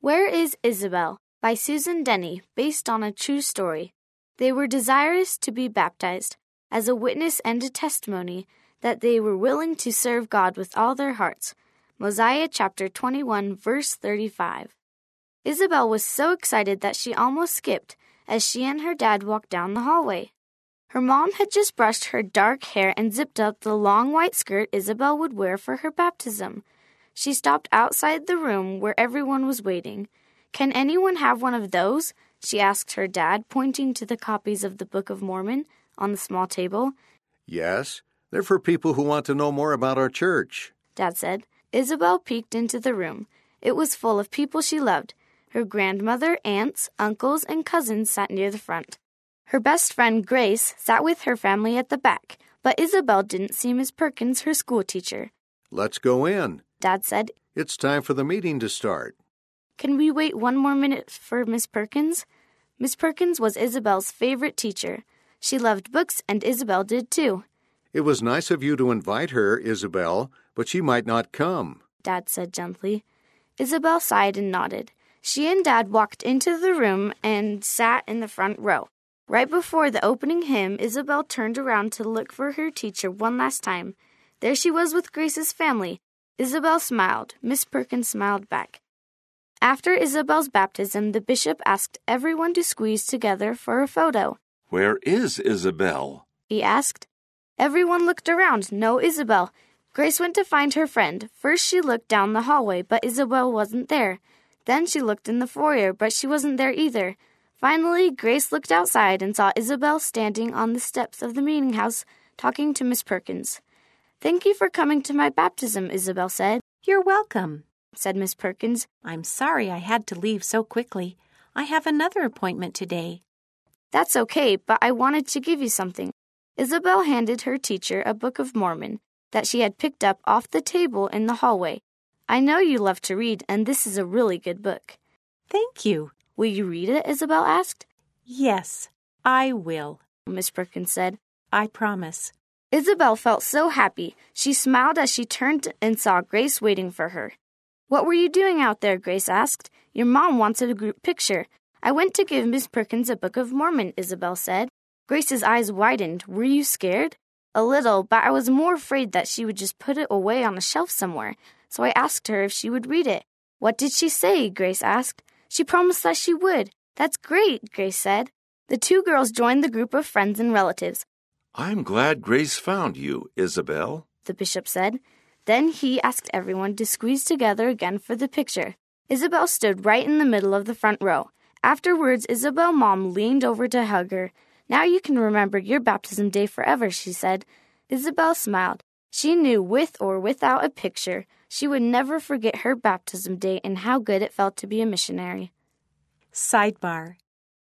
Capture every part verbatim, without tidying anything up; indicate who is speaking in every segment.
Speaker 1: Where is Isabel? By Susan Denny, based on a true story. They were desirous to be baptized, as a witness and a testimony that they were willing to serve God with all their hearts. Mosiah chapter twenty-one, verse thirty-five. Isabel was so excited that she almost skipped as she and her dad walked down the hallway. Her mom had just brushed her dark hair and zipped up the long white skirt Isabel would wear for her baptism. She stopped outside the room where everyone was waiting. "Can anyone have one of those?" she asked her dad, pointing to the copies of the Book of Mormon on the small table.
Speaker 2: "Yes, they're for people who want to know more about our church,"
Speaker 1: Dad said. Isabel peeked into the room. It was full of people she loved. Her grandmother, aunts, uncles, and cousins sat near the front. Her best friend, Grace, sat with her family at the back, but Isabel didn't see Miss Perkins, her school teacher.
Speaker 2: "Let's go in,"
Speaker 1: Dad said.
Speaker 2: "It's time for the meeting to start."
Speaker 1: "Can we wait one more minute for Miss Perkins?" Miss Perkins was Isabel's favorite teacher. She loved books, and Isabel did too.
Speaker 2: "It was nice of you to invite her, Isabel, but she might not come,"
Speaker 1: Dad said gently. Isabel sighed and nodded. She and Dad walked into the room and sat in the front row. Right before the opening hymn, Isabel turned around to look for her teacher one last time. There she was with Grace's family. Isabel smiled. Miss Perkins smiled back. After Isabel's baptism, the bishop asked everyone to squeeze together for a photo.
Speaker 3: "Where is Isabel?"
Speaker 1: he asked. Everyone looked around. No Isabel. Grace went to find her friend. First she looked down the hallway, but Isabel wasn't there. Then she looked in the foyer, but she wasn't there either. Finally, Grace looked outside and saw Isabel standing on the steps of the meeting house talking to Miss Perkins. "Thank you for coming to my baptism," Isabel said.
Speaker 4: "You're welcome,"
Speaker 1: said Miss Perkins.
Speaker 4: "I'm sorry I had to leave so quickly. I have another appointment today."
Speaker 1: "That's okay, but I wanted to give you something." Isabel handed her teacher a Book of Mormon that she had picked up off the table in the hallway. "I know you love to read, and this is a really good book."
Speaker 4: "Thank you."
Speaker 1: "Will you read it?" Isabel asked.
Speaker 4: "Yes, I will,"
Speaker 1: Miss Perkins said.
Speaker 4: "I promise."
Speaker 1: Isabel felt so happy. She smiled as she turned and saw Grace waiting for her. "What were you doing out there?" Grace asked. "Your mom wanted a group picture." "I went to give Miss Perkins a Book of Mormon," Isabel said. Grace's eyes widened. "Were you scared?" "A little, but I was more afraid that she would just put it away on a shelf somewhere, so I asked her if she would read it." "What did she say?" Grace asked. "She promised that she would." "That's great," Grace said. The two girls joined the group of friends and relatives.
Speaker 3: "I'm glad Grace found you, Isabel,"
Speaker 1: the bishop said. Then he asked everyone to squeeze together again for the picture. Isabel stood right in the middle of the front row. Afterwards, Isabel's mom leaned over to hug her. "Now you can remember your baptism day forever," she said. Isabel smiled. She knew, with or without a picture, she would never forget her baptism day and how good it felt to be a missionary.
Speaker 4: Sidebar.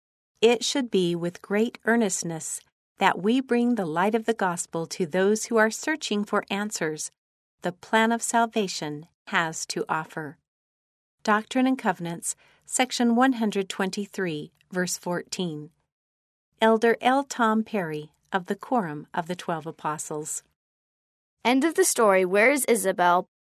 Speaker 4: It should be with great earnestness that we bring the light of the gospel to those who are searching for answers the plan of salvation has to offer. Doctrine and Covenants, section one hundred twenty-three, verse fourteen. Elder L. Tom Perry of the Quorum of the Twelve Apostles.
Speaker 1: End of the story, Where is Isabel?